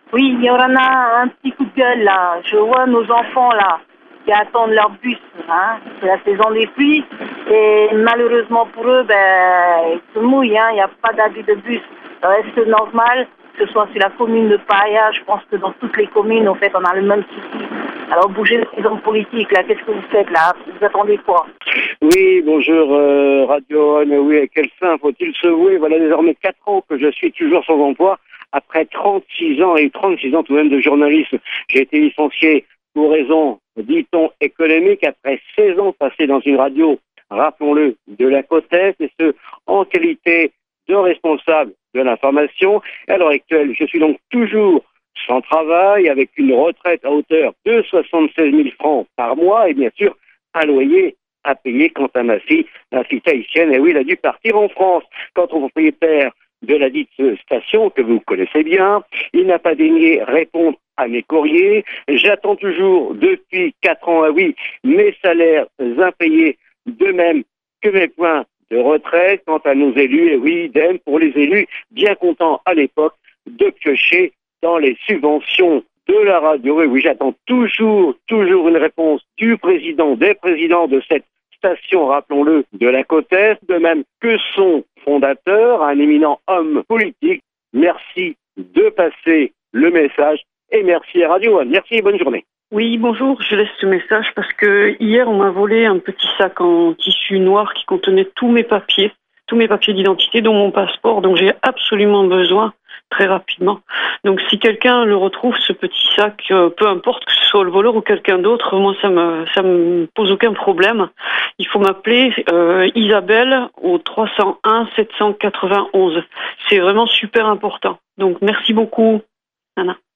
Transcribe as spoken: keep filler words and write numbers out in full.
Oui, il y en a un petit coup de gueule là. Je vois nos enfants là qui attendent leur bus. Hein. C'est la saison des pluies et malheureusement pour eux, ben, ils se mouillent. Hein. Il n'y a pas d'abus de bus. Ça reste normal, que ce soit sur la commune de Paia. Je pense que dans toutes les communes, en fait, on a le même souci. Alors bougez les hommes politiques là. Qu'est-ce que vous faites là? Vous attendez quoi? Oui, bonjour euh, Radio One. Oui, à quelle fin faut-il se vouer? Voilà désormais quatre ans que je suis toujours sans emploi. Après trente-six ans et trente-six ans tout de même de journalisme, j'ai été licencié pour raison, dit-on, économique après seize ans passés dans une radio, rappelons-le, de la côte Est, et ce, en qualité de responsable de l'information. À l'heure actuelle, je suis donc toujours sans travail, avec une retraite à hauteur de soixante-seize mille francs par mois et bien sûr un loyer à payer quant à ma fille, ma fille tahitienne. Et oui, elle a dû partir en France. Quant au propriétaire de la dite station, que vous connaissez bien, il n'a pas daigné répondre à mes courriers. J'attends toujours depuis quatre ans, ah oui, mes salaires impayés, de même que mes points de retraite. Quant à nos élus, et oui, idem pour les élus, bien contents à l'époque de piocher dans les subventions de la radio. Et oui, j'attends toujours, toujours une réponse du président, des présidents de cette station, rappelons-le, de la côte Est, de même que son fondateur, un éminent homme politique. Merci de passer le message et merci à Radio One. Merci et bonne journée. Oui, bonjour, je laisse ce message parce que hier on m'a volé un petit sac en tissu noir qui contenait tous mes papiers, tous mes papiers d'identité, dont mon passeport, donc j'ai absolument besoin très rapidement. Donc si quelqu'un le retrouve, ce petit sac, euh, peu importe que ce soit le voleur ou quelqu'un d'autre, moi ça me ça me pose aucun problème. Il faut m'appeler euh, Isabelle au trois cent un sept cent quatre-vingt-onze. C'est vraiment super important. Donc merci beaucoup, Anna.